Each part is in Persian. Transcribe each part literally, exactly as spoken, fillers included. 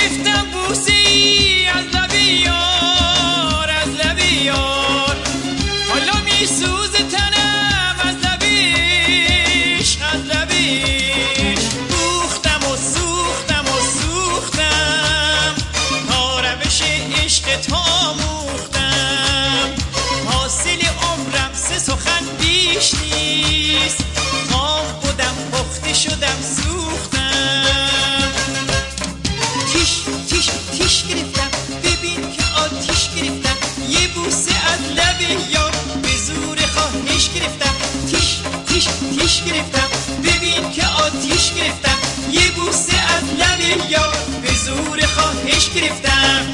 گرفتم بوسی از لب یار، از لب یار. حالا میسوزه تنم از لبیش، از لبیش. سوختم و سوختم و سوختم تا روش عشق تو آموختم. حاصل عمرم سه سخن بیش نیست، خام بودم پخته شدم سوختم. تیش تیش تیش گرفتم، ببین که آتیش گرفتم. یه بوسه از لب یار به زور خواهش گرفتم. تیش تیش تیش گرفتم، ببین که آتیش گرفتم. یه بوسه از لب یار به زور خواهش گرفتم.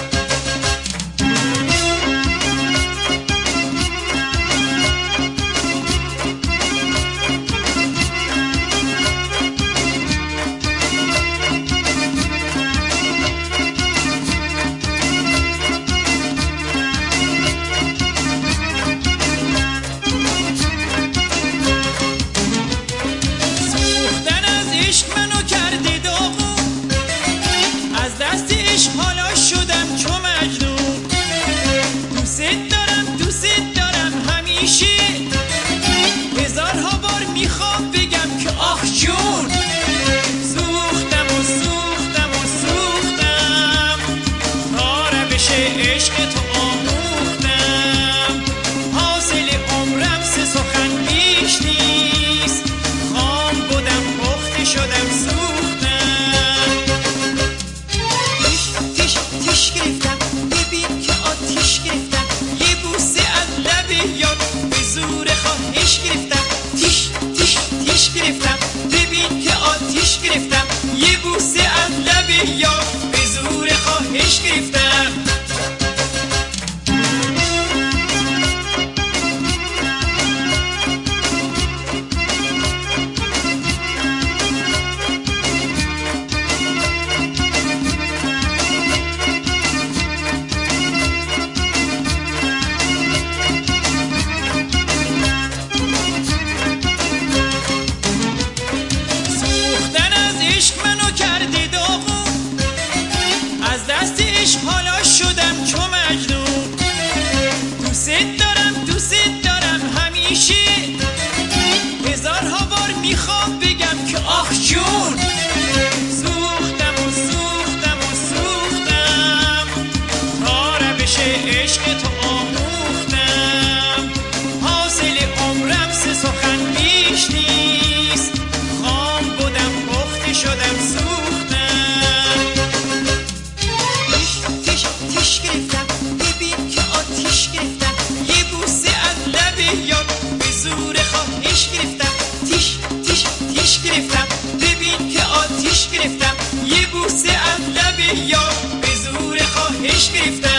حالا شدم چو مجنون، دوست دارم دوست دارم همیشه. هزارها بار میخوام بگم که آخ جون. سوختم و سوختم و سوختم تا روش عشق تو آموختم. حاصل عمرم سه سخن بیش نیست، خام بودم پخته شدم سوختم. تیش گرفتم، ببین که آتیش گرفتم. یه بوسه از لب یار به زور خواهش گرفتم. تیش تیش تیش گرفتم، ببین که آتیش گرفتم. یه بوسه از لب یار به زور خواهش گرفتم. حالا شدم چو مجنون، دوست دارم دوست دارم همیشه. هزارها بار میخوام بگم که آخ جون. سوختم و سوختم و سوختم تا روش عشق تو آموختم. حاصل عمرم سه سخن بیش نیست، خام بودم پخته شدم سوختم. تیش گرفتم، ببین که آتیش گرفتم. یه بوسه از لب یار به زور خواهش گرفتم. تیش تیش تیش گرفتم، ببین که آتیش گرفتم. یه بوسه از لب یار به زور خواهش گرفتم.